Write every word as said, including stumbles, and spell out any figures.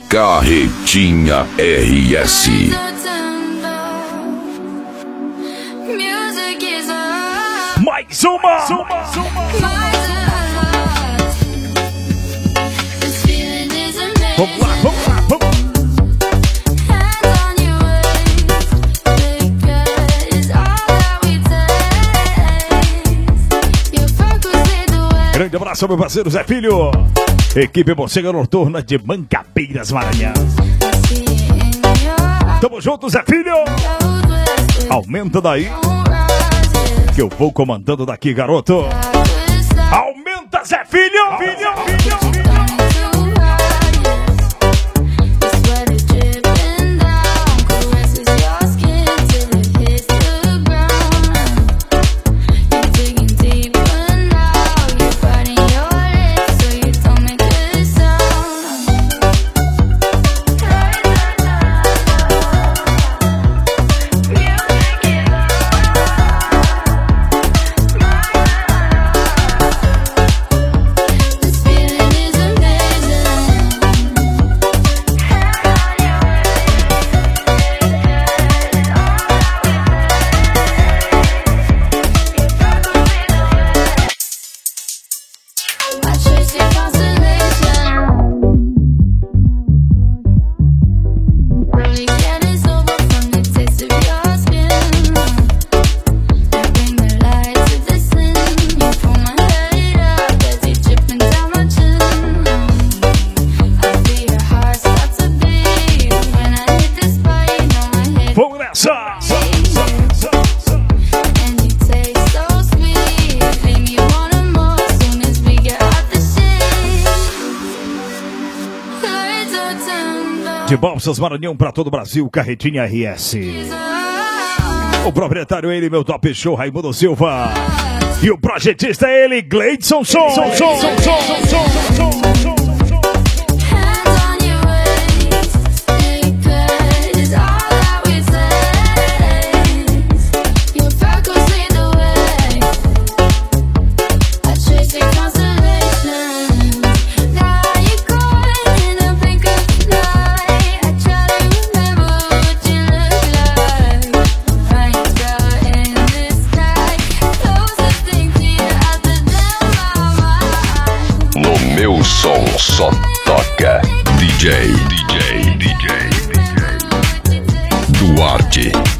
Carretinha R S. Mais uma! Vamos lá, vamos lá, vamos! Grande abraço, meu parceiro Zé Filho. Equipe Morcega Noturna de Mangabeiras, Maranhão. Tamo junto, Zé Filho. Aumenta daí, que eu vou comandando daqui, garoto. Aumenta, Zé Filho. Filho, filho, filho. De Balsas Maranhão para todo o Brasil, Carretinha R S. O proprietário é ele, meu top show, Raimundo Silva. E o projetista é ele, Gleidson Som. Som, som, som, som, som, som, som. Meu som só toca D J, D J, D J, D J Duarte.